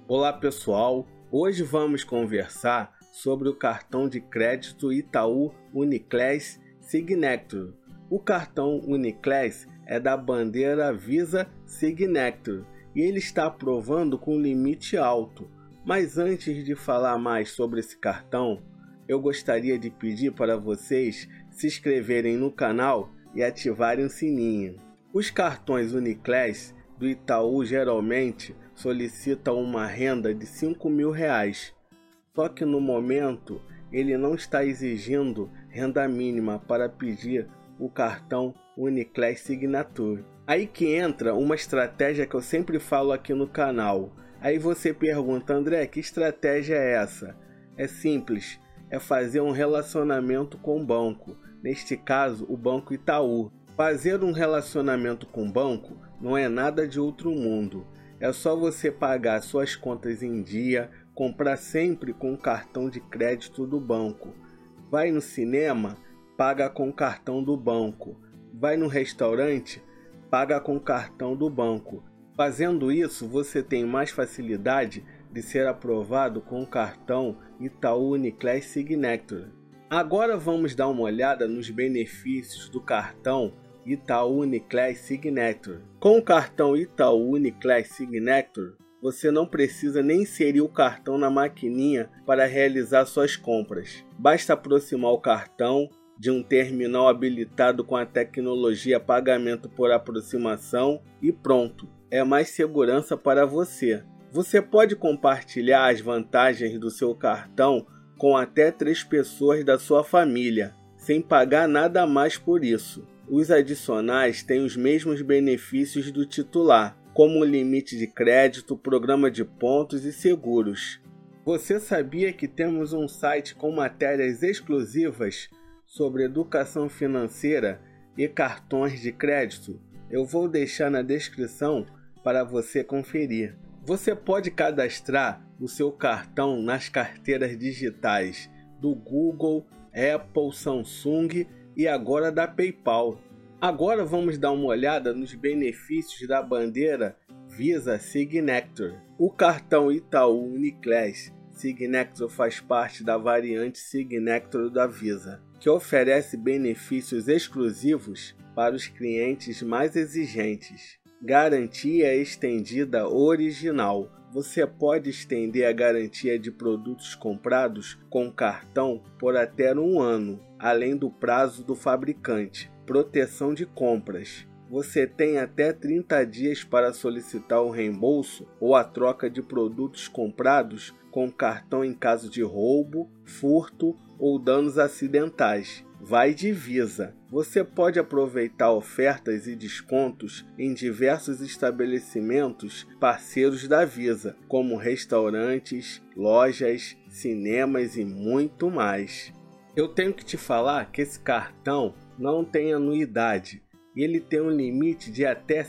Olá pessoal, hoje vamos conversar sobre o cartão de crédito Itaú Uniclass Signature. O cartão Uniclass é da bandeira Visa Signature e ele está aprovando com limite alto. Mas antes de falar mais sobre esse cartão, eu gostaria de pedir para vocês se inscreverem no canal e ativarem o sininho. Os cartões Uniclass do Itaú geralmente solicitam uma renda de R$5.000, só que no momento ele não está exigindo renda mínima para pedir o cartão Uniclass Signature. Aí que entra uma estratégia que eu sempre falo aqui no canal. Aí você pergunta, André, que estratégia é essa? É simples, é fazer um relacionamento com o banco, neste caso o Banco Itaú. Fazer um relacionamento com o banco não é nada de outro mundo. É só você pagar suas contas em dia, comprar sempre com o cartão de crédito do banco. Vai no cinema, paga com o cartão do banco. Vai no restaurante, paga com o cartão do banco. Fazendo isso, você tem mais facilidade de ser aprovado com o cartão Itaú Uniclass Signature. Agora vamos dar uma olhada nos benefícios do cartão Itaú Uniclass Signature. Com o cartão Itaú Uniclass Signature, você não precisa nem inserir o cartão na maquininha para realizar suas compras. Basta aproximar o cartão de um terminal habilitado com a tecnologia pagamento por aproximação e pronto, é mais segurança para você. Você pode compartilhar as vantagens do seu cartão com até 3 pessoas da sua família, sem pagar nada a mais por isso. Os adicionais têm os mesmos benefícios do titular, como limite de crédito, programa de pontos e seguros. Você sabia que temos um site com matérias exclusivas sobre educação financeira e cartões de crédito? Eu vou deixar na descrição para você conferir. Você pode cadastrar o seu cartão nas carteiras digitais do Google, Apple, Samsung e agora da PayPal. Agora vamos dar uma olhada nos benefícios da bandeira Visa Signature. O cartão Itaú Uniclass Signature faz parte da variante Signature da Visa, que oferece benefícios exclusivos para os clientes mais exigentes. Garantia estendida original. Você pode estender a garantia de produtos comprados com cartão por até 1 ano, além do prazo do fabricante. Proteção de compras. Você tem até 30 dias para solicitar o reembolso ou a troca de produtos comprados com cartão em caso de roubo, furto ou danos acidentais. Vai de Visa. Você pode aproveitar ofertas e descontos em diversos estabelecimentos parceiros da Visa, como restaurantes, lojas, cinemas e muito mais. Eu tenho que te falar que esse cartão não tem anuidade e ele tem um limite de até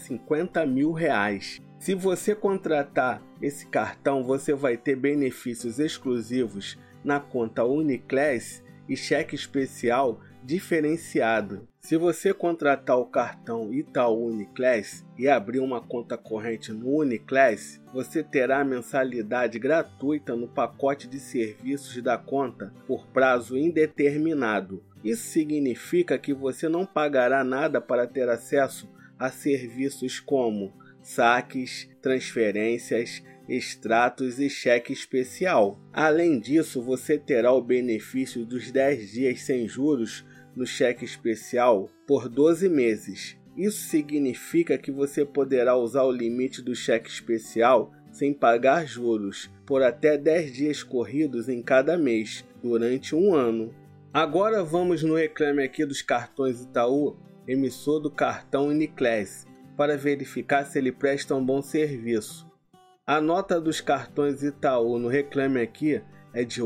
R$50.000. Se você contratar esse cartão, você vai ter benefícios exclusivos na conta Uniclass e cheque especial diferenciado. Se você contratar o cartão Itaú Uniclass e abrir uma conta corrente no Uniclass, você terá mensalidade gratuita no pacote de serviços da conta por prazo indeterminado. Isso significa que você não pagará nada para ter acesso a serviços como saques, transferências, extratos e cheque especial. Além disso, você terá o benefício dos 10 dias sem juros no cheque especial por 12 meses. Isso significa que você poderá usar o limite do cheque especial sem pagar juros por até 10 dias corridos em cada mês, durante 1 ano. Agora vamos no Reclame Aqui dos cartões Itaú, emissor do cartão Uniclass, para verificar se ele presta um bom serviço. A nota dos cartões Itaú no Reclame Aqui é de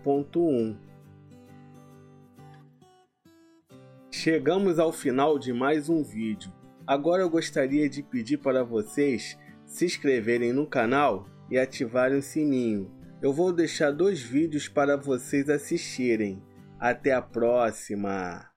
8.1. Chegamos ao final de mais um vídeo. Agora eu gostaria de pedir para vocês se inscreverem no canal e ativarem o sininho. Eu vou deixar 2 vídeos para vocês assistirem. Até a próxima!